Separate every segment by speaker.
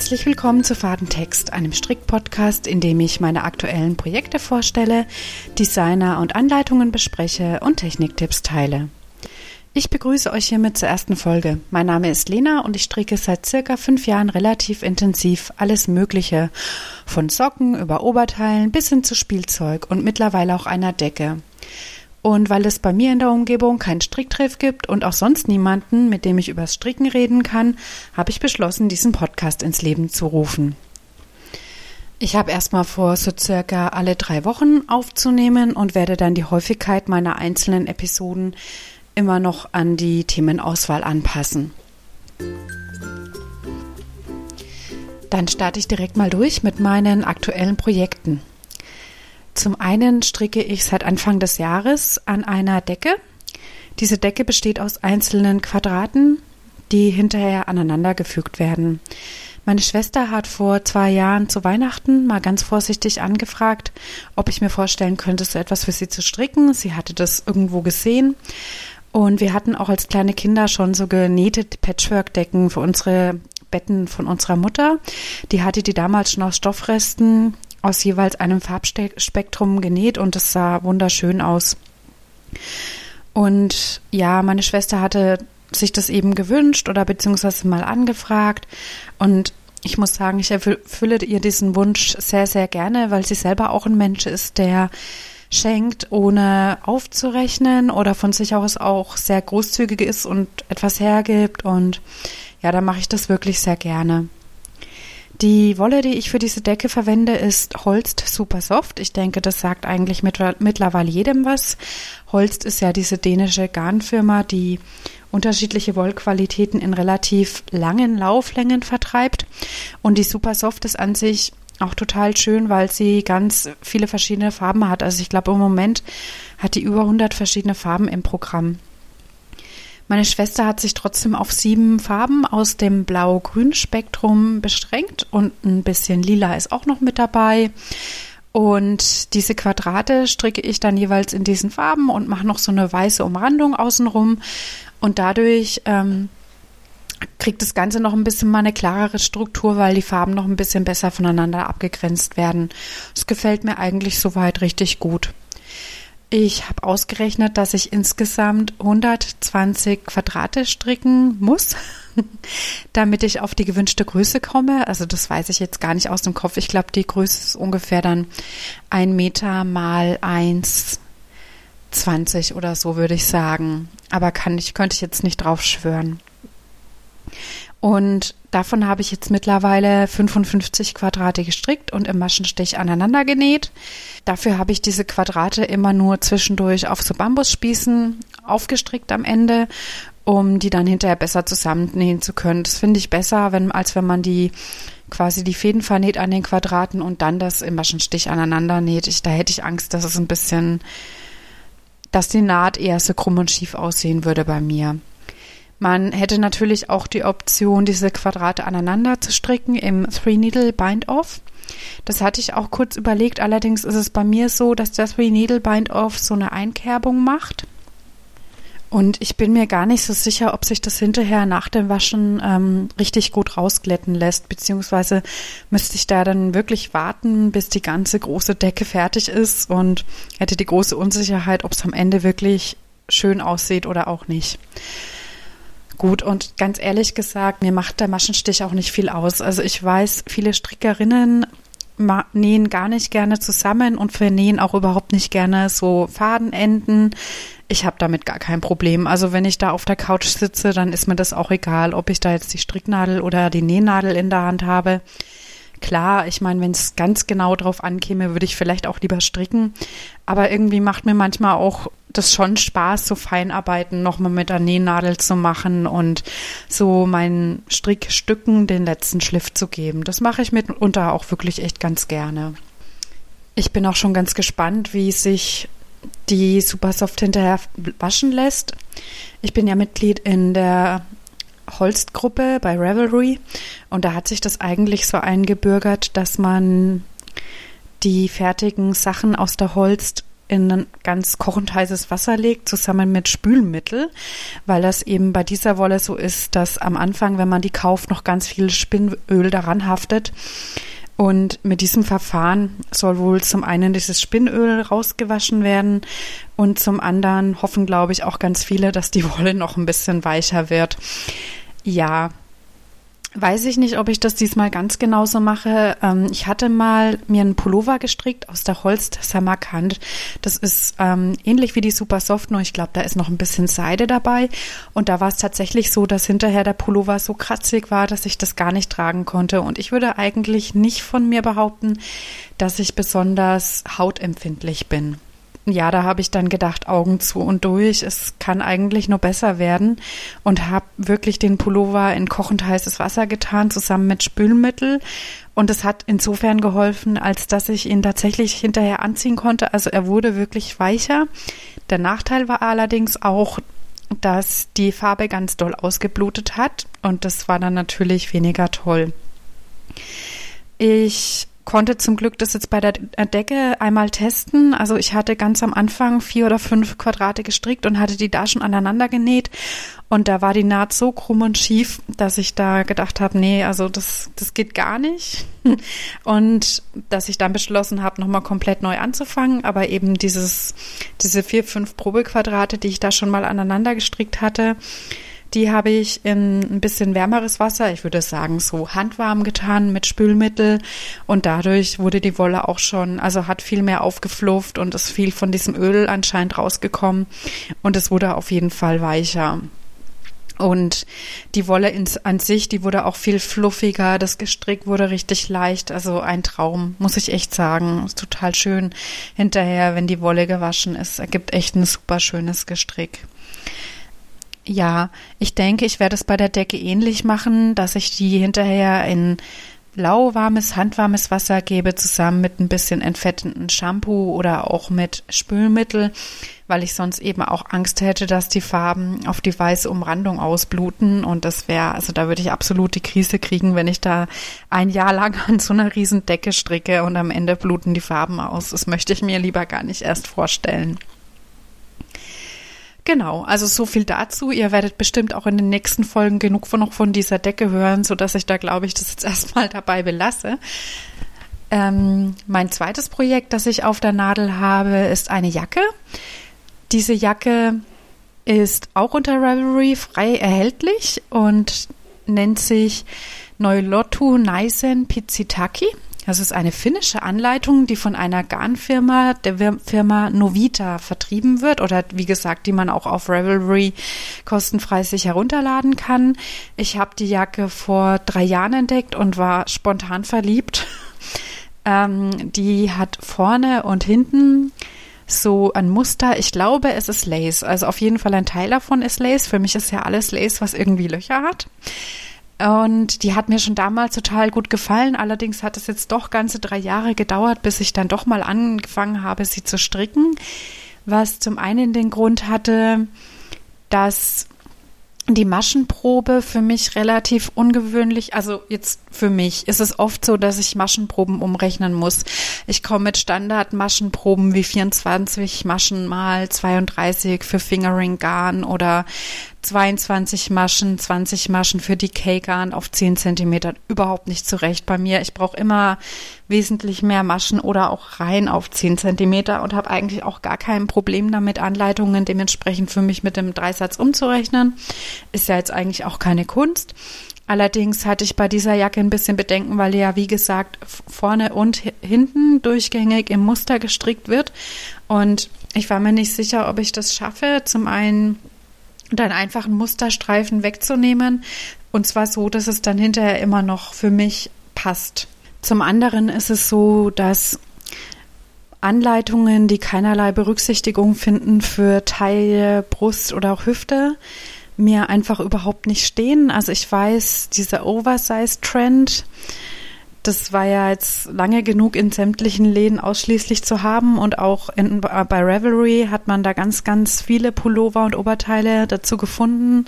Speaker 1: Herzlich willkommen zu Fadentext, einem Strickpodcast, in dem ich meine aktuellen Projekte vorstelle, Designer und Anleitungen bespreche und Techniktipps teile. Ich begrüße euch hiermit zur ersten Folge. Mein Name ist Lena und ich stricke seit circa 5 Jahren relativ intensiv alles Mögliche, von Socken über Oberteilen bis hin zu Spielzeug und mittlerweile auch einer Decke. Und weil es bei mir in der Umgebung keinen Stricktreff gibt und auch sonst niemanden, mit dem ich übers Stricken reden kann, habe ich beschlossen, diesen Podcast ins Leben zu rufen. Ich habe erstmal vor, so circa alle 3 Wochen aufzunehmen und werde dann die Häufigkeit meiner einzelnen Episoden immer noch an die Themenauswahl anpassen. Dann starte ich direkt mal durch mit meinen aktuellen Projekten. Zum einen stricke ich seit Anfang des Jahres an einer Decke. Diese Decke besteht aus einzelnen Quadraten, die hinterher aneinandergefügt werden. Meine Schwester hat vor 2 Jahren zu Weihnachten mal ganz vorsichtig angefragt, ob ich mir vorstellen könnte, so etwas für sie zu stricken. Sie hatte das irgendwo gesehen. Und wir hatten auch als kleine Kinder schon so genähte Patchwork-Decken für unsere Betten von unserer Mutter. Die hatte die damals schon aus Stoffresten aus jeweils einem Farbspektrum genäht und es sah wunderschön aus. Und ja, meine Schwester hatte sich das eben gewünscht oder beziehungsweise mal angefragt und ich muss sagen, ich erfülle ihr diesen Wunsch sehr, sehr gerne, weil sie selber auch ein Mensch ist, der schenkt, ohne aufzurechnen oder von sich aus auch sehr großzügig ist und etwas hergibt und ja, da mache ich das wirklich sehr gerne. Die Wolle, die ich für diese Decke verwende, ist Holst Super Soft. Ich denke, das sagt eigentlich mittlerweile jedem was. Holst ist ja diese dänische Garnfirma, die unterschiedliche Wollqualitäten in relativ langen Lauflängen vertreibt. Und die Super Soft ist an sich auch total schön, weil sie ganz viele verschiedene Farben hat. Also ich glaube, im Moment hat die über 100 verschiedene Farben im Programm. Meine Schwester hat sich trotzdem auf 7 Farben aus dem Blau-Grün-Spektrum beschränkt und ein bisschen Lila ist auch noch mit dabei. Und diese Quadrate stricke ich dann jeweils in diesen Farben und mache noch so eine weiße Umrandung außenrum. Und dadurch kriegt das Ganze noch ein bisschen mal eine klarere Struktur, weil die Farben noch ein bisschen besser voneinander abgegrenzt werden. Das gefällt mir eigentlich soweit richtig gut. Ich habe ausgerechnet, dass ich insgesamt 120 Quadrate stricken muss, damit ich auf die gewünschte Größe komme. Also das weiß ich jetzt gar nicht aus dem Kopf. Ich glaube, die Größe ist ungefähr dann 1 Meter mal 1,20 oder so, würde ich sagen. Aber könnte ich jetzt nicht drauf schwören. Und davon habe ich jetzt mittlerweile 55 Quadrate gestrickt und im Maschenstich aneinander genäht. Dafür habe ich diese Quadrate immer nur zwischendurch auf so Bambusspießen aufgestrickt am Ende, um die dann hinterher besser zusammennähen zu können. Das finde ich besser, als wenn man die Fäden vernäht an den Quadraten und dann das im Maschenstich aneinander näht. Da hätte ich Angst, dass die Naht eher so krumm und schief aussehen würde bei mir. Man hätte natürlich auch die Option, diese Quadrate aneinander zu stricken im 3-Needle Bind-Off. Das hatte ich auch kurz überlegt, allerdings ist es bei mir so, dass der 3-Needle Bind-Off so eine Einkerbung macht. Und ich bin mir gar nicht so sicher, ob sich das hinterher nach dem Waschen richtig gut rausglätten lässt, beziehungsweise müsste ich da dann wirklich warten, bis die ganze große Decke fertig ist und hätte die große Unsicherheit, ob es am Ende wirklich schön aussieht oder auch nicht. Gut, und ganz ehrlich gesagt, mir macht der Maschenstich auch nicht viel aus. Also ich weiß, viele Strickerinnen nähen gar nicht gerne zusammen und vernähen auch überhaupt nicht gerne so Fadenenden. Ich habe damit gar kein Problem. Also wenn ich da auf der Couch sitze, dann ist mir das auch egal, ob ich da jetzt die Stricknadel oder die Nähnadel in der Hand habe. Klar, ich meine, wenn es ganz genau drauf ankäme, würde ich vielleicht auch lieber stricken. Aber irgendwie macht mir manchmal auch das schon Spaß, so Feinarbeiten nochmal mit der Nähnadel zu machen und so meinen Strickstücken den letzten Schliff zu geben. Das mache ich mitunter auch wirklich echt ganz gerne. Ich bin auch schon ganz gespannt, wie sich die Super Soft hinterher waschen lässt. Ich bin ja Mitglied in der Holst-Gruppe bei Ravelry und da hat sich das eigentlich so eingebürgert, dass man die fertigen Sachen aus der Holst in ein ganz kochend heißes Wasser legt, zusammen mit Spülmittel, weil das eben bei dieser Wolle so ist, dass am Anfang, wenn man die kauft, noch ganz viel Spinnöl daran haftet. Und mit diesem Verfahren soll wohl zum einen dieses Spinnöl rausgewaschen werden und zum anderen hoffen, glaube ich, auch ganz viele, dass die Wolle noch ein bisschen weicher wird. Ja, weiß ich nicht, ob ich das diesmal ganz genauso mache. Ich hatte mal mir einen Pullover gestrickt aus der Holz der Samarkand. Das ist ähnlich wie die Super Soft, nur ich glaube, da ist noch ein bisschen Seide dabei. Und da war es tatsächlich so, dass hinterher der Pullover so kratzig war, dass ich das gar nicht tragen konnte. Und ich würde eigentlich nicht von mir behaupten, dass ich besonders hautempfindlich bin. Ja, da habe ich dann gedacht, Augen zu und durch, es kann eigentlich nur besser werden und habe wirklich den Pullover in kochend heißes Wasser getan, zusammen mit Spülmittel, und es hat insofern geholfen, als dass ich ihn tatsächlich hinterher anziehen konnte, also er wurde wirklich weicher. Der Nachteil war allerdings auch, dass die Farbe ganz doll ausgeblutet hat und das war dann natürlich weniger toll. Ich konnte zum Glück das jetzt bei der Decke einmal testen. Also ich hatte ganz am Anfang 4 oder 5 Quadrate gestrickt und hatte die da schon aneinander genäht. Und da war die Naht so krumm und schief, dass ich da gedacht habe, nee, also das geht gar nicht. Und dass ich dann beschlossen habe, nochmal komplett neu anzufangen. Aber eben diese 4, 5 Probequadrate, die ich da schon mal aneinander gestrickt hatte, die habe ich in ein bisschen wärmeres Wasser, ich würde sagen so handwarm getan mit Spülmittel, und dadurch wurde die Wolle auch schon, also hat viel mehr aufgeflufft und ist viel von diesem Öl anscheinend rausgekommen und es wurde auf jeden Fall weicher. Und die Wolle an sich, die wurde auch viel fluffiger, das Gestrick wurde richtig leicht, also ein Traum, muss ich echt sagen. Ist total schön hinterher, wenn die Wolle gewaschen ist, ergibt echt ein super schönes Gestrick. Ja, ich denke, ich werde es bei der Decke ähnlich machen, dass ich die hinterher in lauwarmes, handwarmes Wasser gebe, zusammen mit ein bisschen entfettenden Shampoo oder auch mit Spülmittel, weil ich sonst eben auch Angst hätte, dass die Farben auf die weiße Umrandung ausbluten, und das wäre, also da würde ich absolut die Krise kriegen, wenn ich da ein Jahr lang an so einer riesen Decke stricke und am Ende bluten die Farben aus. Das möchte ich mir lieber gar nicht erst vorstellen. Genau, also so viel dazu. Ihr werdet bestimmt auch in den nächsten Folgen genug von dieser Decke hören, sodass ich da, glaube ich, das jetzt erstmal dabei belasse. Mein zweites Projekt, das ich auf der Nadel habe, ist eine Jacke. Diese Jacke ist auch unter Ravelry frei erhältlich und nennt sich Neulottu Naisen Pizzitaki. Das ist eine finnische Anleitung, die von einer Garnfirma, der Firma Novita, vertrieben wird oder wie gesagt, die man auch auf Ravelry kostenfrei sich herunterladen kann. Ich habe die Jacke vor 3 Jahren entdeckt und war spontan verliebt. Die hat vorne und hinten so ein Muster. Ich glaube, es ist Lace. Also auf jeden Fall ein Teil davon ist Lace. Für mich ist ja alles Lace, was irgendwie Löcher hat. Und die hat mir schon damals total gut gefallen. Allerdings hat es jetzt doch ganze 3 Jahre gedauert, bis ich dann doch mal angefangen habe, sie zu stricken. Was zum einen den Grund hatte, dass die Maschenprobe für mich relativ ungewöhnlich, also jetzt für mich ist es oft so, dass ich Maschenproben umrechnen muss. Ich komme mit Standard-Maschenproben wie 24 Maschen mal 32 für Fingering-Garn oder 22 Maschen, 20 Maschen für Decay-Garn auf 10 Zentimeter überhaupt nicht zurecht bei mir. Ich brauche immer wesentlich mehr Maschen oder auch Reihen auf 10 Zentimeter und habe eigentlich auch gar kein Problem damit, Anleitungen dementsprechend für mich mit dem Dreisatz umzurechnen. Ist ja jetzt eigentlich auch keine Kunst. Allerdings hatte ich bei dieser Jacke ein bisschen Bedenken, weil die ja, wie gesagt, vorne und hinten durchgängig im Muster gestrickt wird. Und ich war mir nicht sicher, ob ich das schaffe, zum einen einen einfachen Musterstreifen wegzunehmen, und zwar so, dass es dann hinterher immer noch für mich passt. Zum anderen ist es so, dass Anleitungen, die keinerlei Berücksichtigung finden für Taille, Brust oder auch Hüfte, mir einfach überhaupt nicht stehen. Also ich weiß, dieser Oversize-Trend, das war ja jetzt lange genug in sämtlichen Läden ausschließlich zu haben, und auch bei Ravelry hat man da ganz, ganz viele Pullover und Oberteile dazu gefunden.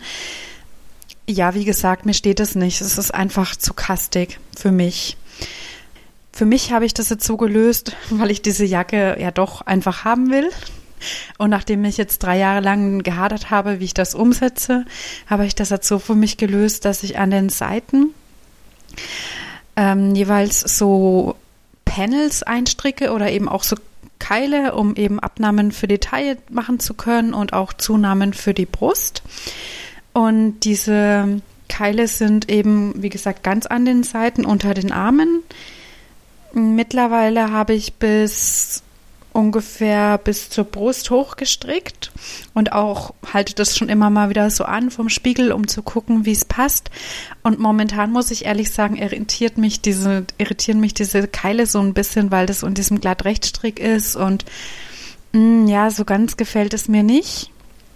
Speaker 1: Ja, wie gesagt, mir steht es nicht. Es ist einfach zu kastig für mich. Für mich habe ich das jetzt so gelöst, weil ich diese Jacke ja doch einfach haben will. Und nachdem ich jetzt 3 Jahre lang gehadert habe, wie ich das umsetze, habe ich das jetzt so für mich gelöst, dass ich an den Seiten jeweils so Panels einstricke oder eben auch so Keile, um eben Abnahmen für die Taille machen zu können und auch Zunahmen für die Brust. Und diese Keile sind eben, wie gesagt, ganz an den Seiten unter den Armen. Mittlerweile habe ich ungefähr bis zur Brust hochgestrickt und auch halte das schon immer mal wieder so an vom Spiegel, um zu gucken, wie es passt. Und momentan muss ich ehrlich sagen, irritieren mich diese Keile so ein bisschen, weil das in diesem Glatt-Rechtstrick ist und ja, so ganz gefällt es mir nicht.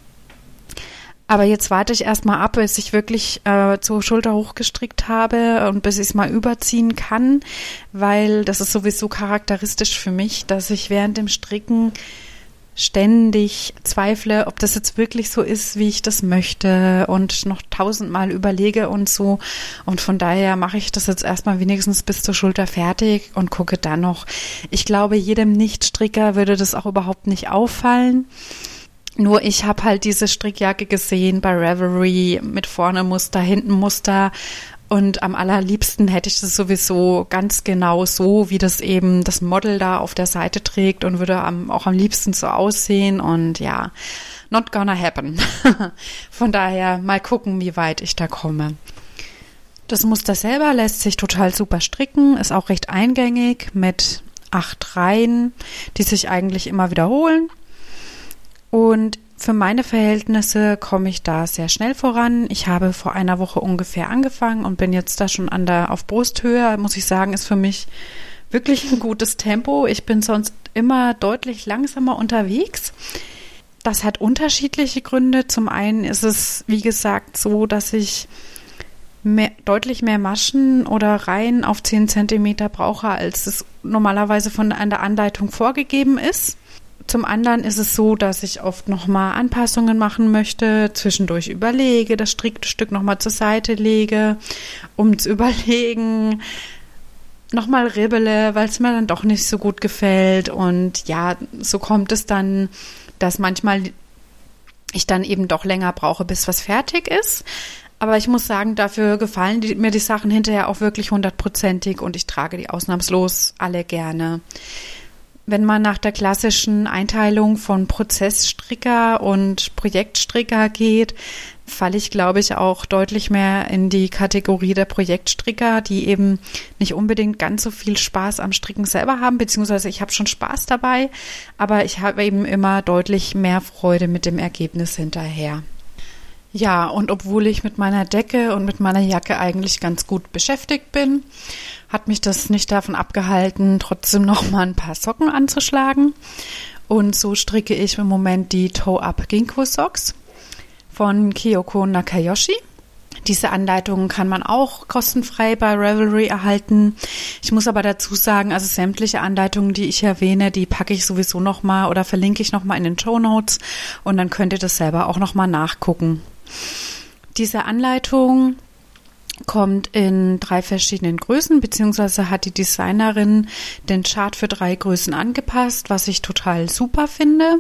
Speaker 1: Aber jetzt warte ich erstmal ab, bis ich wirklich zur Schulter hochgestrickt habe und bis ich es mal überziehen kann, weil das ist sowieso charakteristisch für mich, dass ich während dem Stricken ständig zweifle, ob das jetzt wirklich so ist, wie ich das möchte und noch 1000-mal überlege und so. Und von daher mache ich das jetzt erstmal wenigstens bis zur Schulter fertig und gucke dann noch. Ich glaube, jedem Nicht-Stricker würde das auch überhaupt nicht auffallen. Nur ich habe halt diese Strickjacke gesehen bei Ravelry mit vorne Muster, hinten Muster und am allerliebsten hätte ich das sowieso ganz genau so, wie das eben das Model da auf der Seite trägt und würde auch am liebsten so aussehen und ja, not gonna happen. Von daher mal gucken, wie weit ich da komme. Das Muster selber lässt sich total super stricken, ist auch recht eingängig mit 8 Reihen, die sich eigentlich immer wiederholen. Und für meine Verhältnisse komme ich da sehr schnell voran. Ich habe vor einer Woche ungefähr angefangen und bin jetzt da schon auf Brusthöhe. Muss ich sagen, ist für mich wirklich ein gutes Tempo. Ich bin sonst immer deutlich langsamer unterwegs. Das hat unterschiedliche Gründe. Zum einen ist es, wie gesagt, so, dass ich deutlich mehr Maschen oder Reihen auf 10 Zentimeter brauche, als es normalerweise an der Anleitung vorgegeben ist. Zum anderen ist es so, dass ich oft nochmal Anpassungen machen möchte, zwischendurch überlege, das Strickstück nochmal zur Seite lege, um zu überlegen, nochmal ribbele, weil es mir dann doch nicht so gut gefällt. Und ja, so kommt es dann, dass manchmal ich dann eben doch länger brauche, bis was fertig ist. Aber ich muss sagen, dafür gefallen mir die Sachen hinterher auch wirklich 100%ig und ich trage die ausnahmslos alle gerne. Wenn man nach der klassischen Einteilung von Prozessstricker und Projektstricker geht, falle ich, glaube ich, auch deutlich mehr in die Kategorie der Projektstricker, die eben nicht unbedingt ganz so viel Spaß am Stricken selber haben, beziehungsweise ich habe schon Spaß dabei, aber ich habe eben immer deutlich mehr Freude mit dem Ergebnis hinterher. Ja, und obwohl ich mit meiner Decke und mit meiner Jacke eigentlich ganz gut beschäftigt bin, hat mich das nicht davon abgehalten, trotzdem noch mal ein paar Socken anzuschlagen. Und so stricke ich im Moment die Toe-Up Ginkgo Socks von Kyoko Nakayoshi. Diese Anleitungen kann man auch kostenfrei bei Ravelry erhalten. Ich muss aber dazu sagen, also sämtliche Anleitungen, die ich erwähne, die packe ich sowieso noch mal oder verlinke ich noch mal in den Shownotes und dann könnt ihr das selber auch noch mal nachgucken. Diese Anleitung kommt in 3 verschiedenen Größen, beziehungsweise hat die Designerin den Chart für 3 Größen angepasst, was ich total super finde.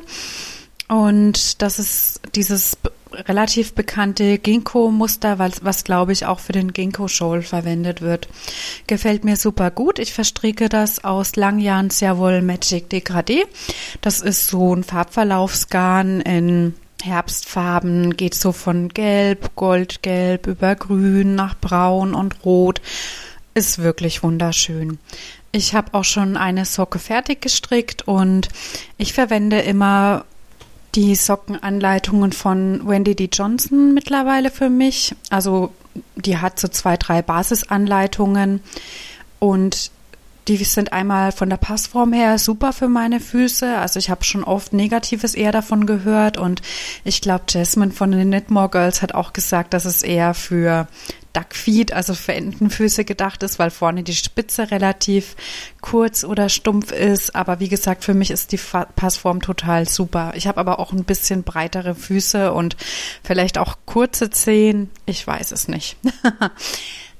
Speaker 1: Und das ist dieses relativ bekannte Ginkgo-Muster, was glaube ich auch für den Ginkgo-Shawl verwendet wird. Gefällt mir super gut. Ich verstricke das aus Langyarn Servol Magic Degradé. Das ist so ein Farbverlaufsgarn in Herbstfarben, geht so von Gelb, Goldgelb über Grün nach Braun und Rot. Ist wirklich wunderschön. Ich habe auch schon eine Socke fertig gestrickt und ich verwende immer die Sockenanleitungen von Wendy D. Johnson mittlerweile für mich. Also die hat so 2, 3 Basisanleitungen und die sind einmal von der Passform her super für meine Füße. Also ich habe schon oft Negatives eher davon gehört und ich glaube, Jasmine von den Knitmore Girls hat auch gesagt, dass es eher für Duckfeet, also für Entenfüße gedacht ist, weil vorne die Spitze relativ kurz oder stumpf ist. Aber wie gesagt, für mich ist die Passform total super. Ich habe aber auch ein bisschen breitere Füße und vielleicht auch kurze Zehen. Ich weiß es nicht.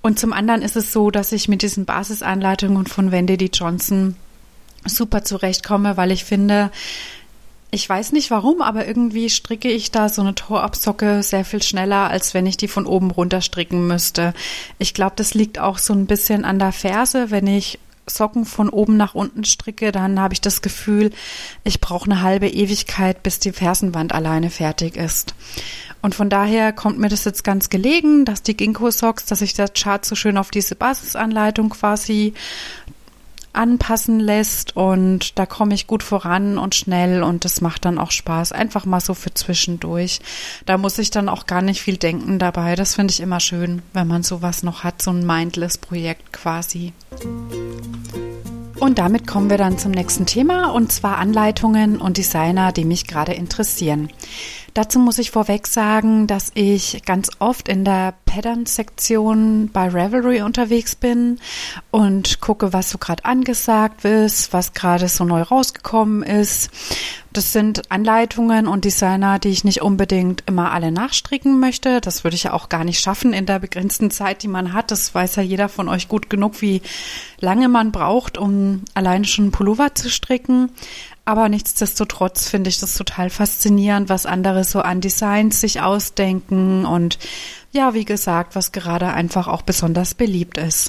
Speaker 1: Und zum anderen ist es so, dass ich mit diesen Basisanleitungen von Wendy D. Johnson super zurechtkomme, weil ich finde, ich weiß nicht warum, aber irgendwie stricke ich da so eine Toe-Up-Socke sehr viel schneller, als wenn ich die von oben runter stricken müsste. Ich glaube, das liegt auch so ein bisschen an der Ferse. Wenn ich Socken von oben nach unten stricke, dann habe ich das Gefühl, ich brauche eine halbe Ewigkeit, bis die Fersenwand alleine fertig ist. Und von daher kommt mir das jetzt ganz gelegen, dass die Ginkgo Socks, dass sich der Chart so schön auf diese Basisanleitung quasi anpassen lässt und da komme ich gut voran und schnell und das macht dann auch Spaß. Einfach mal so für zwischendurch. Da muss ich dann auch gar nicht viel denken dabei. Das finde ich immer schön, wenn man sowas noch hat, so ein Mindless-Projekt quasi. Und damit kommen wir dann zum nächsten Thema und zwar Anleitungen und Designer, die mich gerade interessieren. Dazu muss ich vorweg sagen, dass ich ganz oft in der Pattern-Sektion bei Ravelry unterwegs bin und gucke, was so gerade angesagt ist, was gerade so neu rausgekommen ist. Das sind Anleitungen und Designer, die ich nicht unbedingt immer alle nachstricken möchte. Das würde ich ja auch gar nicht schaffen in der begrenzten Zeit, die man hat. Das weiß ja jeder von euch gut genug, wie lange man braucht, um alleine schon einen Pullover zu stricken. Aber nichtsdestotrotz finde ich das total faszinierend, was andere so an Designs sich ausdenken und ja, wie gesagt, was gerade einfach auch besonders beliebt ist.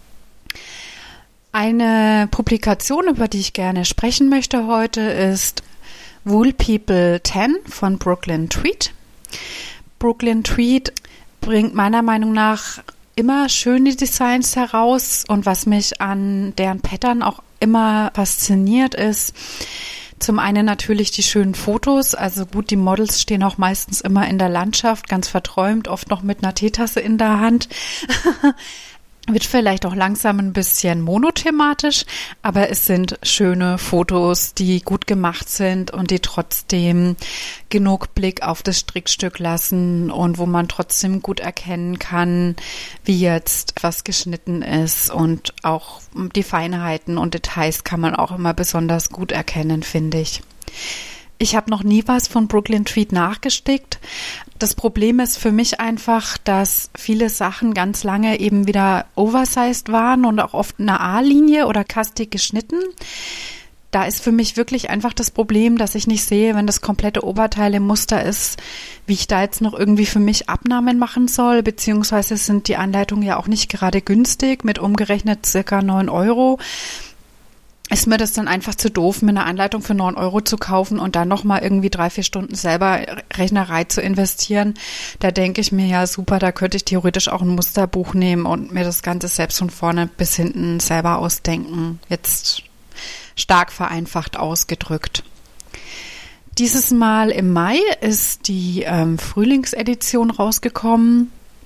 Speaker 1: Eine Publikation, über die ich gerne sprechen möchte heute, ist Wool People 10 von Brooklyn Tweed. Brooklyn Tweed bringt meiner Meinung nach immer schöne Designs heraus und was mich an deren Pattern auch immer fasziniert ist, zum einen natürlich die schönen Fotos, also gut, die Models stehen auch meistens immer in der Landschaft, ganz verträumt, oft noch mit einer Teetasse in der Hand. Wird vielleicht auch langsam ein bisschen monothematisch, aber es sind schöne Fotos, die gut gemacht sind und die trotzdem genug Blick auf das Strickstück lassen und wo man trotzdem gut erkennen kann, wie jetzt was geschnitten ist und auch die Feinheiten und Details kann man auch immer besonders gut erkennen, finde ich. Ich habe noch nie was von Brooklyn Tweed nachgestickt. Das Problem ist für mich einfach, dass viele Sachen ganz lange eben wieder oversized waren und auch oft eine A-Linie oder kastig geschnitten. Da ist für mich wirklich einfach das Problem, dass ich nicht sehe, wenn das komplette Oberteil im Muster ist, wie ich da jetzt noch irgendwie für mich Abnahmen machen soll, beziehungsweise sind die Anleitungen ja auch nicht gerade günstig, mit umgerechnet circa 9 €. Ist mir das dann einfach zu doof, mir eine Anleitung für 9 € zu kaufen und dann nochmal irgendwie 3-4 Stunden selber Rechnerei zu investieren. Da denke ich mir, ja super, da könnte ich theoretisch auch ein Musterbuch nehmen und mir das Ganze selbst von vorne bis hinten selber ausdenken. Jetzt stark vereinfacht ausgedrückt. Dieses Mal im Mai ist die Frühlingsedition rausgekommen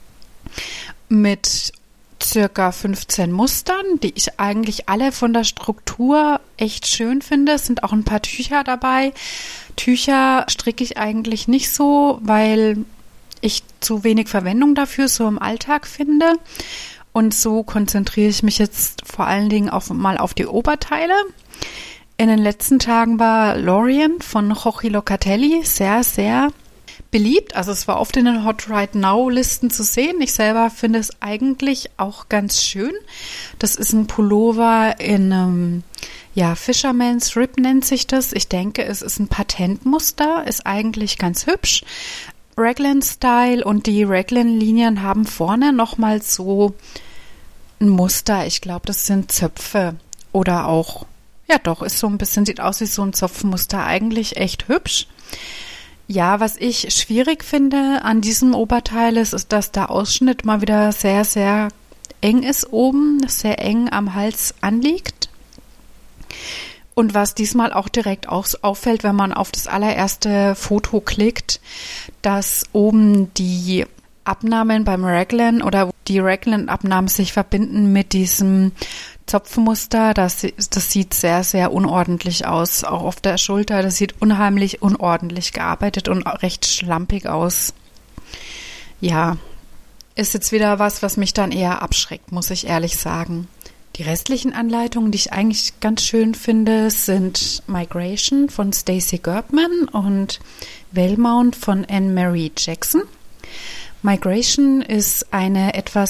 Speaker 1: mit circa 15 Mustern, die ich eigentlich alle von der Struktur echt schön finde. Es sind auch ein paar Tücher dabei. Tücher stricke ich eigentlich nicht so, weil ich zu wenig Verwendung dafür so im Alltag finde. Und so konzentriere ich mich jetzt vor allen Dingen mal auf die Oberteile. In den letzten Tagen war Lorien von Jochi Locatelli sehr, sehr beliebt. Also es war oft in den Hot Right Now Listen zu sehen. Ich selber finde es eigentlich auch ganz schön. Das ist ein Pullover in Fisherman's Rib nennt sich das. Ich denke, es ist ein Patentmuster, ist eigentlich ganz hübsch. Raglan-Style und die Raglan-Linien haben vorne nochmal so ein Muster. Ich glaube, das sind Zöpfe oder auch, ja doch, ist so ein bisschen, sieht aus wie so ein Zopfmuster. Eigentlich echt hübsch. Ja, was ich schwierig finde an diesem Oberteil ist, dass der Ausschnitt mal wieder sehr, sehr eng ist oben, sehr eng am Hals anliegt. Und was diesmal auch direkt auffällt, wenn man auf das allererste Foto klickt, dass oben die Abnahmen beim Raglan oder die Raglan-Abnahmen sich verbinden mit diesem Zopfmuster, das sieht sehr, sehr unordentlich aus, auch auf der Schulter. Das sieht unheimlich unordentlich gearbeitet und recht schlampig aus. Ja, ist jetzt wieder was mich dann eher abschreckt, muss ich ehrlich sagen. Die restlichen Anleitungen, die ich eigentlich ganz schön finde, sind Migration von Stacey Gerbman und Wellmount von Anne-Marie Jackson. Migration ist eine etwas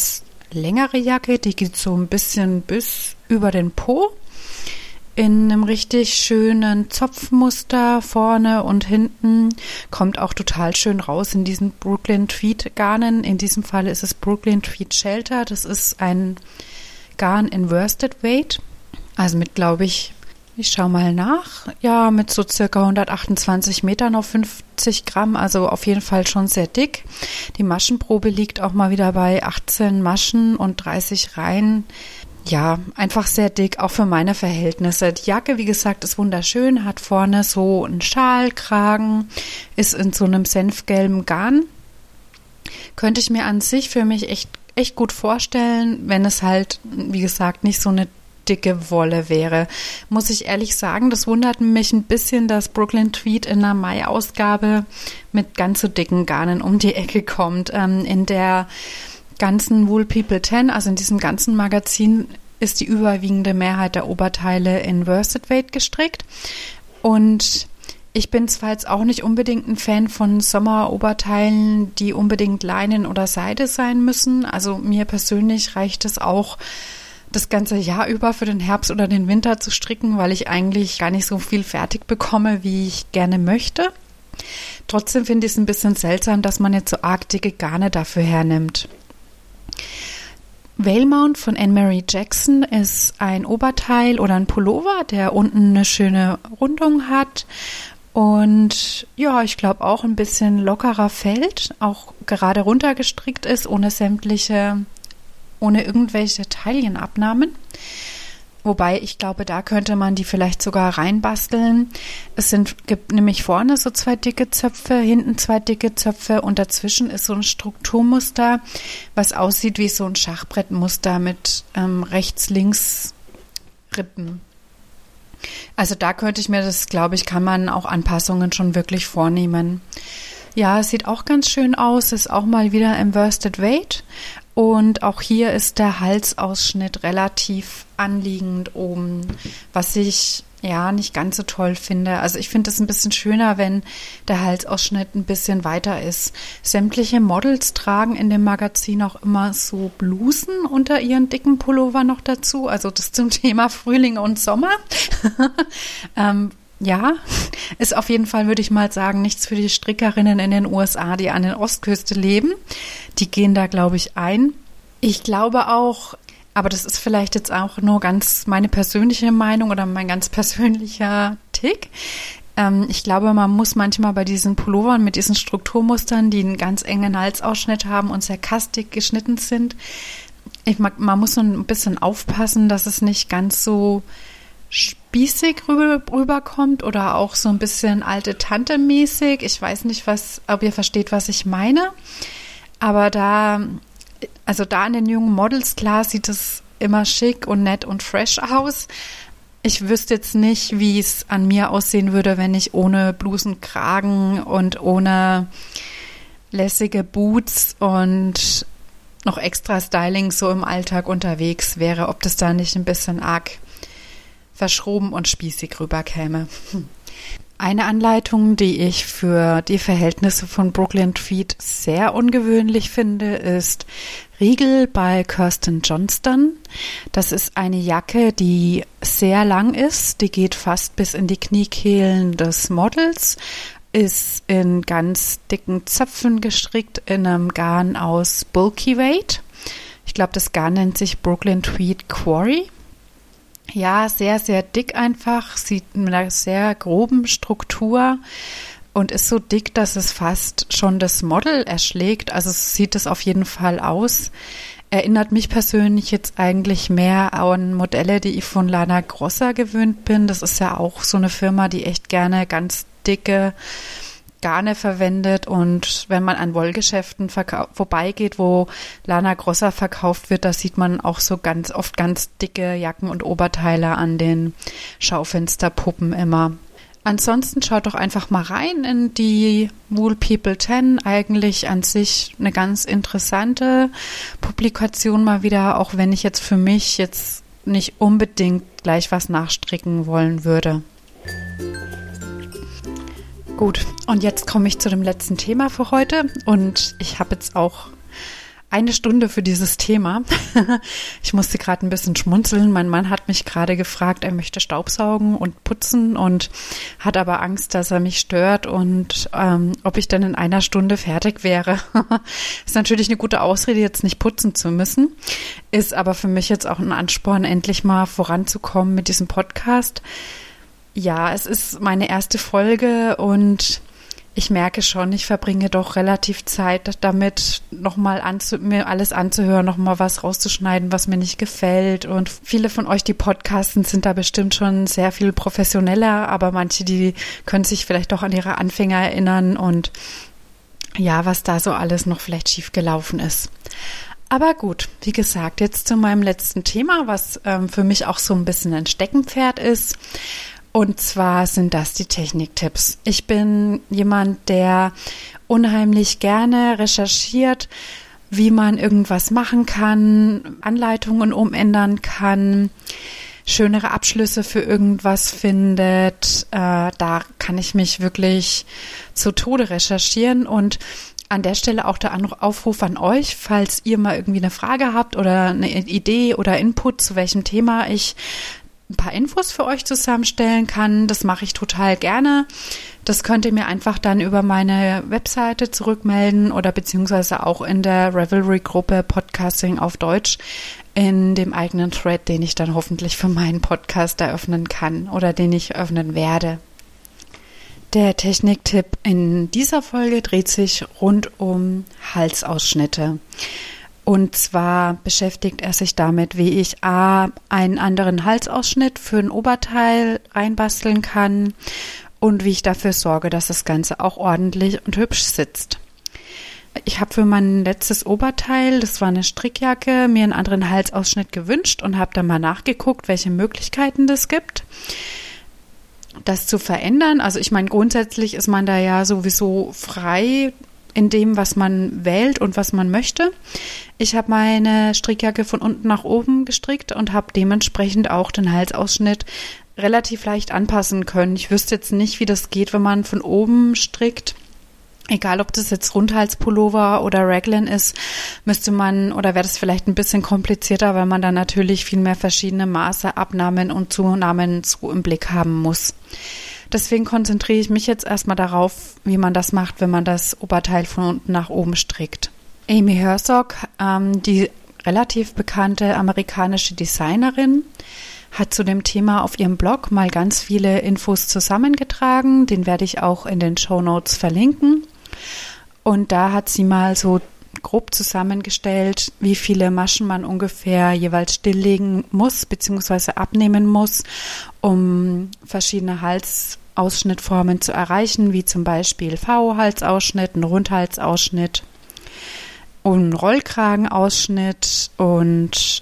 Speaker 1: längere Jacke, die geht so ein bisschen bis über den Po. In einem richtig schönen Zopfmuster vorne und hinten, kommt auch total schön raus in diesen Brooklyn Tweed Garnen. In diesem Fall ist es Brooklyn Tweed Shelter. Das ist ein Garn in Worsted Weight. Also mit, glaube ich schaue mal nach, ja, mit so circa 128 Metern auf 50 Gramm, also auf jeden Fall schon sehr dick. Die Maschenprobe liegt auch mal wieder bei 18 Maschen und 30 Reihen. Ja, einfach sehr dick, auch für meine Verhältnisse. Die Jacke, wie gesagt, ist wunderschön, hat vorne so einen Schalkragen, ist in so einem senfgelben Garn. Könnte ich mir an sich für mich echt gut vorstellen, wenn es halt, wie gesagt, nicht so eine dicke Wolle wäre. Muss ich ehrlich sagen, das wundert mich ein bisschen, dass Brooklyn Tweed in der Mai-Ausgabe mit ganz so dicken Garnen um die Ecke kommt. In der ganzen Wool People 10, also in diesem ganzen Magazin, ist die überwiegende Mehrheit der Oberteile in Worsted Weight gestrickt. Und ich bin zwar jetzt auch nicht unbedingt ein Fan von Sommeroberteilen, die unbedingt Leinen oder Seide sein müssen. Also mir persönlich reicht es auch, das ganze Jahr über für den Herbst oder den Winter zu stricken, weil ich eigentlich gar nicht so viel fertig bekomme, wie ich gerne möchte. Trotzdem finde ich es ein bisschen seltsam, dass man jetzt so arg dicke Garne dafür hernimmt. Veilmount von Anne-Marie Jackson ist ein Oberteil oder ein Pullover, der unten eine schöne Rundung hat und ja, ich glaube auch ein bisschen lockerer fällt, auch gerade runtergestrickt ist, ohne irgendwelche Taillenabnahmen. Wobei, ich glaube, da könnte man die vielleicht sogar reinbasteln. Gibt nämlich vorne so 2 dicke Zöpfe, hinten 2 dicke Zöpfe und dazwischen ist so ein Strukturmuster, was aussieht wie so ein Schachbrettmuster mit rechts-links Rippen. Also da könnte ich mir das, glaube ich, kann man auch Anpassungen schon wirklich vornehmen. Ja, es sieht auch ganz schön aus, ist auch mal wieder im Worsted Weight. Und auch hier ist der Halsausschnitt relativ anliegend oben, was ich ja nicht ganz so toll finde. Also ich finde es ein bisschen schöner, wenn der Halsausschnitt ein bisschen weiter ist. Sämtliche Models tragen in dem Magazin auch immer so Blusen unter ihren dicken Pullover noch dazu. Also das zum Thema Frühling und Sommer. Ja, ist auf jeden Fall, würde ich mal sagen, nichts für die Strickerinnen in den USA, die an der Ostküste leben. Die gehen da, glaube ich, ein. Ich glaube auch, aber das ist vielleicht jetzt auch nur ganz meine persönliche Meinung oder mein ganz persönlicher Tick. Ich glaube, man muss manchmal bei diesen Pullovern mit diesen Strukturmustern, die einen ganz engen Halsausschnitt haben und sehr kastig geschnitten sind, man muss so ein bisschen aufpassen, dass es nicht ganz so spießig rüberkommt oder auch so ein bisschen alte Tante-mäßig. Ich weiß nicht, ob ihr versteht, was ich meine. Aber da an den jungen Models, klar, sieht es immer schick und nett und fresh aus. Ich wüsste jetzt nicht, wie es an mir aussehen würde, wenn ich ohne Blusenkragen und ohne lässige Boots und noch extra Styling so im Alltag unterwegs wäre, ob das da nicht ein bisschen arg verschroben und spießig rüberkäme. Eine Anleitung, die ich für die Verhältnisse von Brooklyn Tweed sehr ungewöhnlich finde, ist Riegel bei Kirsten Johnston. Das ist eine Jacke, die sehr lang ist. Die geht fast bis in die Kniekehlen des Models, ist in ganz dicken Zöpfen gestrickt in einem Garn aus Bulky Weight. Ich glaube, das Garn nennt sich Brooklyn Tweed Quarry. Ja, sehr, sehr dick einfach, sieht mit einer sehr groben Struktur und ist so dick, dass es fast schon das Model erschlägt. Also sieht es auf jeden Fall aus. Erinnert mich persönlich jetzt eigentlich mehr an Modelle, die ich von Lana Grossa gewöhnt bin. Das ist ja auch so eine Firma, die echt gerne ganz dicke Garne verwendet, und wenn man an Wollgeschäften vorbeigeht, wo Lana Grossa verkauft wird, da sieht man auch so ganz oft ganz dicke Jacken und Oberteile an den Schaufensterpuppen immer. Ansonsten schaut doch einfach mal rein in die Wool People 10. Eigentlich an sich eine ganz interessante Publikation mal wieder, auch wenn ich jetzt für mich jetzt nicht unbedingt gleich was nachstricken wollen würde. Gut, und jetzt komme ich zu dem letzten Thema für heute, und ich habe jetzt auch eine Stunde für dieses Thema. Ich musste gerade ein bisschen schmunzeln. Mein Mann hat mich gerade gefragt, er möchte staubsaugen und putzen und hat aber Angst, dass er mich stört und ob ich dann in einer Stunde fertig wäre. Ist natürlich eine gute Ausrede, jetzt nicht putzen zu müssen. Ist aber für mich jetzt auch ein Ansporn, endlich mal voranzukommen mit diesem Podcast. Ja, es ist meine erste Folge und ich merke schon, ich verbringe doch relativ Zeit damit, nochmal mir alles anzuhören, nochmal was rauszuschneiden, was mir nicht gefällt. Und viele von euch, die podcasten, sind da bestimmt schon sehr viel professioneller, aber manche, die können sich vielleicht doch an ihre Anfänger erinnern und ja, was da so alles noch vielleicht schief gelaufen ist. Aber gut, wie gesagt, jetzt zu meinem letzten Thema, was für mich auch so ein bisschen ein Steckenpferd ist. Und zwar sind das die Techniktipps. Ich bin jemand, der unheimlich gerne recherchiert, wie man irgendwas machen kann, Anleitungen umändern kann, schönere Abschlüsse für irgendwas findet. Da kann ich mich wirklich zu Tode recherchieren und an der Stelle auch der Aufruf an euch, falls ihr mal irgendwie eine Frage habt oder eine Idee oder Input, zu welchem Thema ich ein paar Infos für euch zusammenstellen kann. Das mache ich total gerne. Das könnt ihr mir einfach dann über meine Webseite zurückmelden oder beziehungsweise auch in der Revelry-Gruppe Podcasting auf Deutsch in dem eigenen Thread, den ich dann hoffentlich für meinen Podcast eröffnen kann oder den ich öffnen werde. Der Techniktipp in dieser Folge dreht sich rund um Halsausschnitte. Und zwar beschäftigt er sich damit, wie ich einen anderen Halsausschnitt für ein Oberteil reinbasteln kann und wie ich dafür sorge, dass das Ganze auch ordentlich und hübsch sitzt. Ich habe für mein letztes Oberteil, das war eine Strickjacke, mir einen anderen Halsausschnitt gewünscht und habe dann mal nachgeguckt, welche Möglichkeiten das gibt, das zu verändern. Also ich meine, grundsätzlich ist man da ja sowieso frei in dem, was man wählt und was man möchte. Ich habe meine Strickjacke von unten nach oben gestrickt und habe dementsprechend auch den Halsausschnitt relativ leicht anpassen können. Ich wüsste jetzt nicht, wie das geht, wenn man von oben strickt. Egal, ob das jetzt Rundhalspullover oder Raglan ist, müsste man, oder wäre das vielleicht ein bisschen komplizierter, weil man dann natürlich viel mehr verschiedene Maße, Abnahmen und Zunahmen so im Blick haben muss. Deswegen konzentriere ich mich jetzt erstmal darauf, wie man das macht, wenn man das Oberteil von unten nach oben strickt. Amy Herzog, die relativ bekannte amerikanische Designerin, hat zu dem Thema auf ihrem Blog mal ganz viele Infos zusammengetragen. Den werde ich auch in den Shownotes verlinken. Und da hat sie mal so grob zusammengestellt, wie viele Maschen man ungefähr jeweils stilllegen muss bzw. abnehmen muss, um verschiedene Halsausschnittformen zu erreichen, wie zum Beispiel V-Halsausschnitt, ein Rundhalsausschnitt und ein Rollkragenausschnitt. Und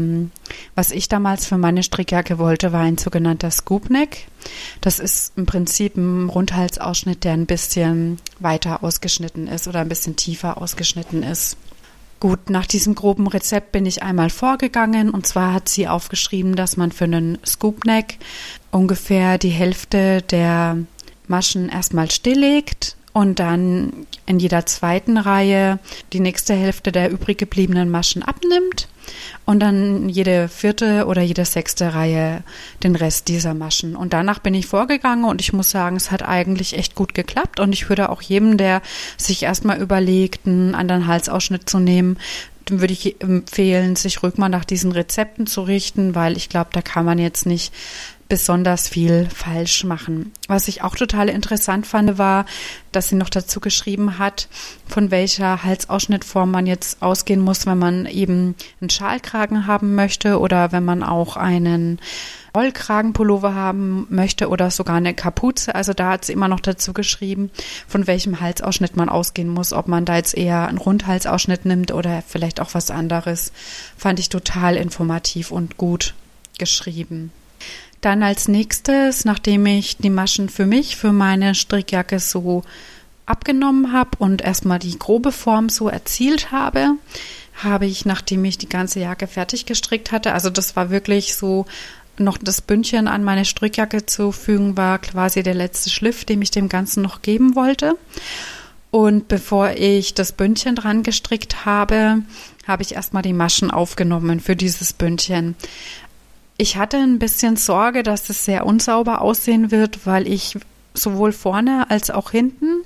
Speaker 1: was ich damals für meine Strickjacke wollte, war ein sogenannter Scoop-Neck. Das ist im Prinzip ein Rundhalsausschnitt, der ein bisschen weiter ausgeschnitten ist oder ein bisschen tiefer ausgeschnitten ist. Gut, nach diesem groben Rezept bin ich einmal vorgegangen und zwar hat sie aufgeschrieben, dass man für einen Scoop-Neck ungefähr die Hälfte der Maschen erstmal stilllegt und dann in jeder zweiten Reihe die nächste Hälfte der übrig gebliebenen Maschen abnimmt und dann jede vierte oder jede sechste Reihe den Rest dieser Maschen. Und danach bin ich vorgegangen und ich muss sagen, es hat eigentlich echt gut geklappt und ich würde auch jedem, der sich erstmal überlegt, einen anderen Halsausschnitt zu nehmen, dem würde ich empfehlen, sich ruhig mal nach diesen Rezepten zu richten, weil ich glaube, da kann man jetzt nicht besonders viel falsch machen. Was ich auch total interessant fand, war, dass sie noch dazu geschrieben hat, von welcher Halsausschnittform man jetzt ausgehen muss, wenn man eben einen Schalkragen haben möchte oder wenn man auch einen Rollkragenpullover haben möchte oder sogar eine Kapuze. Also da hat sie immer noch dazu geschrieben, von welchem Halsausschnitt man ausgehen muss, ob man da jetzt eher einen Rundhalsausschnitt nimmt oder vielleicht auch was anderes. Fand ich total informativ und gut geschrieben. Dann als nächstes, nachdem ich die Maschen für meine Strickjacke so abgenommen habe und erstmal die grobe Form so erzielt habe, habe ich, nachdem ich die ganze Jacke fertig gestrickt hatte, also das war wirklich so, noch das Bündchen an meine Strickjacke zu fügen, war quasi der letzte Schliff, den ich dem Ganzen noch geben wollte. Und bevor ich das Bündchen dran gestrickt habe, habe ich erstmal die Maschen aufgenommen für dieses Bündchen. Ich hatte ein bisschen Sorge, dass es sehr unsauber aussehen wird, weil ich sowohl vorne als auch hinten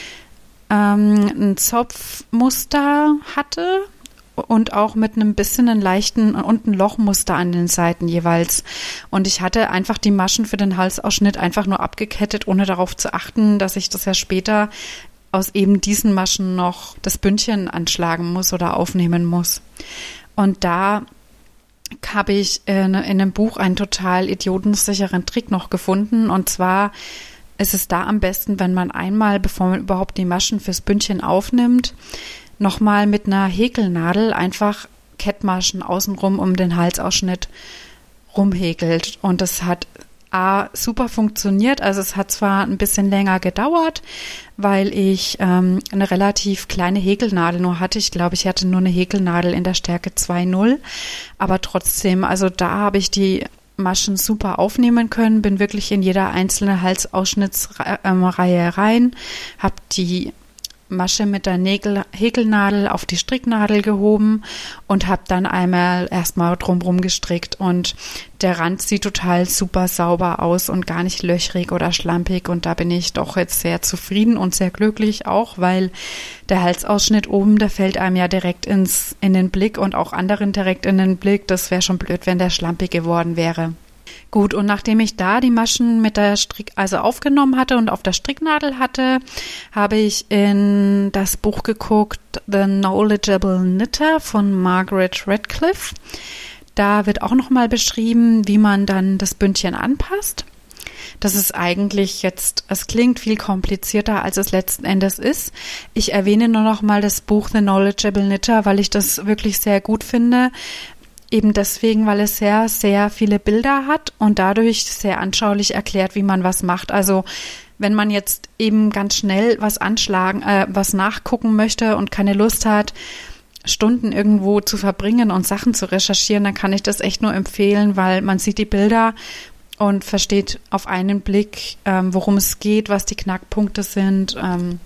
Speaker 1: ein Zopfmuster hatte und auch mit einem bisschen einen leichten und ein Lochmuster an den Seiten jeweils. Und ich hatte einfach die Maschen für den Halsausschnitt einfach nur abgekettet, ohne darauf zu achten, dass ich das ja später aus eben diesen Maschen noch das Bündchen anschlagen muss oder aufnehmen muss. Und da habe ich in einem Buch einen total idiotensicheren Trick noch gefunden. Und zwar ist es da am besten, wenn man einmal, bevor man überhaupt die Maschen fürs Bündchen aufnimmt, nochmal mit einer Häkelnadel einfach Kettmaschen außenrum um den Halsausschnitt rumhäkelt. Und das hat super funktioniert. Also es hat zwar ein bisschen länger gedauert, weil ich eine relativ kleine Häkelnadel nur hatte. Ich glaube, ich hatte nur eine Häkelnadel in der Stärke 2,0. Aber trotzdem, also da habe ich die Maschen super aufnehmen können, bin wirklich in jeder einzelne Halsausschnittsreihe rein, habe die Masche mit der Häkelnadel auf die Stricknadel gehoben und habe dann einmal erstmal drumherum gestrickt und der Rand sieht total super sauber aus und gar nicht löchrig oder schlampig und da bin ich doch jetzt sehr zufrieden und sehr glücklich auch, weil der Halsausschnitt oben, der fällt einem ja direkt in den Blick und auch anderen direkt in den Blick. Das wäre schon blöd, wenn der schlampig geworden wäre. Gut, und nachdem ich da die Maschen mit der also aufgenommen hatte und auf der Stricknadel hatte, habe ich in das Buch geguckt, The Knowledgeable Knitter von Margaret Radcliffe. Da wird auch nochmal beschrieben, wie man dann das Bündchen anpasst. Das ist eigentlich jetzt, es klingt viel komplizierter, als es letzten Endes ist. Ich erwähne nur noch mal das Buch The Knowledgeable Knitter, weil ich das wirklich sehr gut finde. Eben deswegen, weil es sehr, sehr viele Bilder hat und dadurch sehr anschaulich erklärt, wie man was macht. Also wenn man jetzt eben ganz schnell was nachgucken möchte und keine Lust hat, Stunden irgendwo zu verbringen und Sachen zu recherchieren, dann kann ich das echt nur empfehlen, weil man sieht die Bilder und versteht auf einen Blick, worum es geht, was die Knackpunkte sind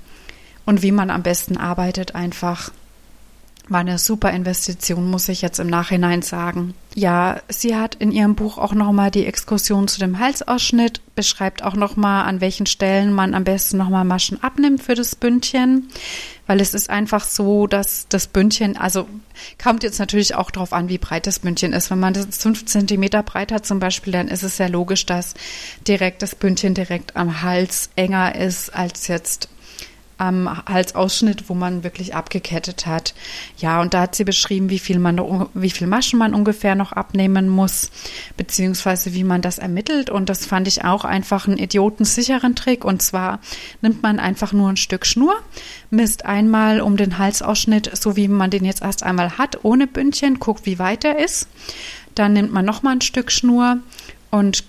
Speaker 1: und wie man am besten arbeitet einfach. War eine super Investition, muss ich jetzt im Nachhinein sagen. Ja, sie hat in ihrem Buch auch nochmal die Exkursion zu dem Halsausschnitt, beschreibt auch nochmal, an welchen Stellen man am besten nochmal Maschen abnimmt für das Bündchen, weil es ist einfach so, dass das Bündchen, also kommt jetzt natürlich auch darauf an, wie breit das Bündchen ist. Wenn man das 5 Zentimeter breit hat zum Beispiel, dann ist es ja logisch, dass das Bündchen direkt am Hals enger ist als jetzt am Halsausschnitt, wo man wirklich abgekettet hat. Ja, und da hat sie beschrieben, wie viel Maschen man ungefähr noch abnehmen muss, beziehungsweise wie man das ermittelt. Und das fand ich auch einfach einen idiotensicheren Trick. Und zwar nimmt man einfach nur ein Stück Schnur, misst einmal um den Halsausschnitt, so wie man den jetzt erst einmal hat, ohne Bündchen, guckt, wie weit er ist. Dann nimmt man nochmal ein Stück Schnur und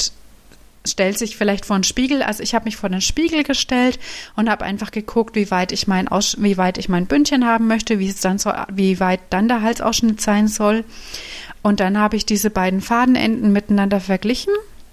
Speaker 1: stellt sich vielleicht vor einen Spiegel. Also ich habe mich vor den Spiegel gestellt und habe einfach geguckt, wie weit ich mein Bündchen haben möchte, wie weit dann der Halsausschnitt sein soll. Und dann habe ich diese beiden Fadenenden miteinander verglichen,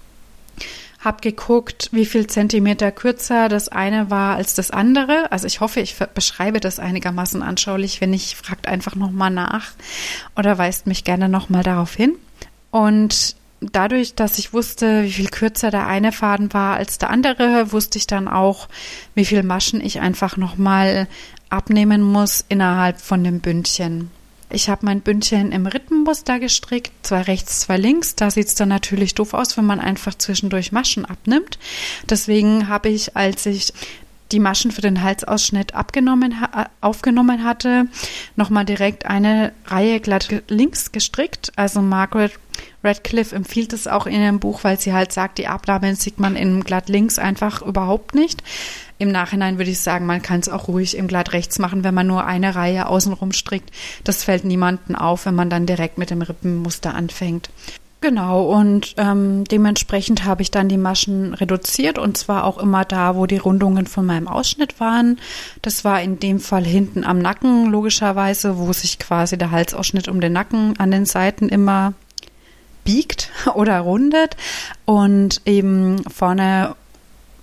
Speaker 1: habe geguckt, wie viel Zentimeter kürzer das eine war als das andere. Also ich hoffe, ich beschreibe das einigermaßen anschaulich. Wenn nicht, fragt einfach nochmal nach oder weist mich gerne nochmal darauf hin. Und dadurch, dass ich wusste, wie viel kürzer der eine Faden war als der andere, wusste ich dann auch, wie viel Maschen ich einfach nochmal abnehmen muss innerhalb von dem Bündchen. Ich habe mein Bündchen im Rippenmuster gestrickt, 2 rechts, 2 links. Da sieht es dann natürlich doof aus, wenn man einfach zwischendurch Maschen abnimmt. Deswegen habe ich, als ich die Maschen für den Halsausschnitt aufgenommen hatte, nochmal direkt eine Reihe glatt links gestrickt. Also Margaret Radcliffe empfiehlt es auch in ihrem Buch, weil sie halt sagt, die Abnahmen sieht man in glatt links einfach überhaupt nicht. Im Nachhinein würde ich sagen, man kann es auch ruhig im glatt rechts machen, wenn man nur eine Reihe außenrum strickt. Das fällt niemandem auf, wenn man dann direkt mit dem Rippenmuster anfängt. Genau, und dementsprechend habe ich dann die Maschen reduziert und zwar auch immer da, wo die Rundungen von meinem Ausschnitt waren. Das war in dem Fall hinten am Nacken, logischerweise, wo sich quasi der Halsausschnitt um den Nacken an den Seiten immer biegt oder rundet und eben vorne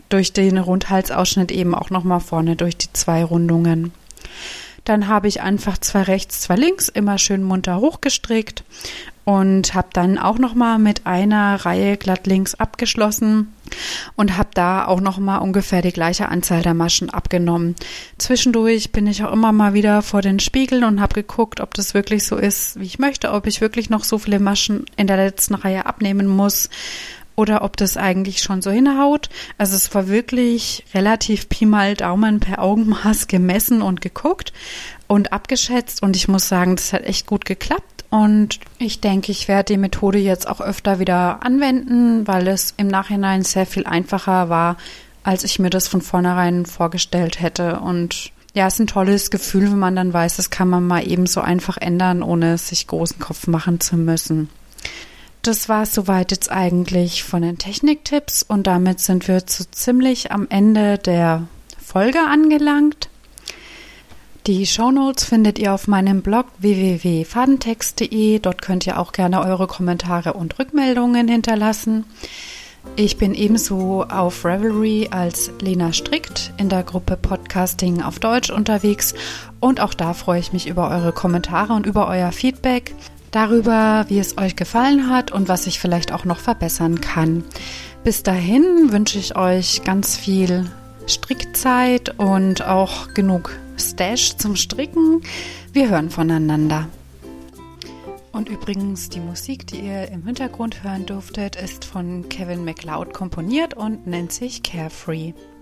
Speaker 1: durch den Rundhalsausschnitt eben auch nochmal vorne durch die 2 Rundungen. Dann habe ich einfach 2 rechts, 2 links, immer schön munter hochgestrickt und habe dann auch nochmal mit einer Reihe glatt links abgeschlossen und habe da auch nochmal ungefähr die gleiche Anzahl der Maschen abgenommen. Zwischendurch bin ich auch immer mal wieder vor den Spiegel und habe geguckt, ob das wirklich so ist, wie ich möchte, ob ich wirklich noch so viele Maschen in der letzten Reihe abnehmen muss oder ob das eigentlich schon so hinhaut. Also es war wirklich relativ Pi mal Daumen per Augenmaß gemessen und geguckt und abgeschätzt und ich muss sagen, das hat echt gut geklappt und ich denke, ich werde die Methode jetzt auch öfter wieder anwenden, weil es im Nachhinein sehr viel einfacher war, als ich mir das von vornherein vorgestellt hätte und ja, es ist ein tolles Gefühl, wenn man dann weiß, das kann man mal eben so einfach ändern, ohne sich großen Kopf machen zu müssen. Das war es soweit jetzt eigentlich von den Techniktipps und damit sind wir so ziemlich am Ende der Folge angelangt. Die Shownotes findet ihr auf meinem Blog www.fadentext.de. Dort könnt ihr auch gerne eure Kommentare und Rückmeldungen hinterlassen. Ich bin ebenso auf Ravelry als Lena Strickt in der Gruppe Podcasting auf Deutsch unterwegs und auch da freue ich mich über eure Kommentare und über euer Feedback. Darüber, wie es euch gefallen hat und was ich vielleicht auch noch verbessern kann. Bis dahin wünsche ich euch ganz viel Strickzeit und auch genug Stash zum Stricken. Wir hören voneinander. Und übrigens, die Musik, die ihr im Hintergrund hören durftet, ist von Kevin MacLeod komponiert und nennt sich Carefree.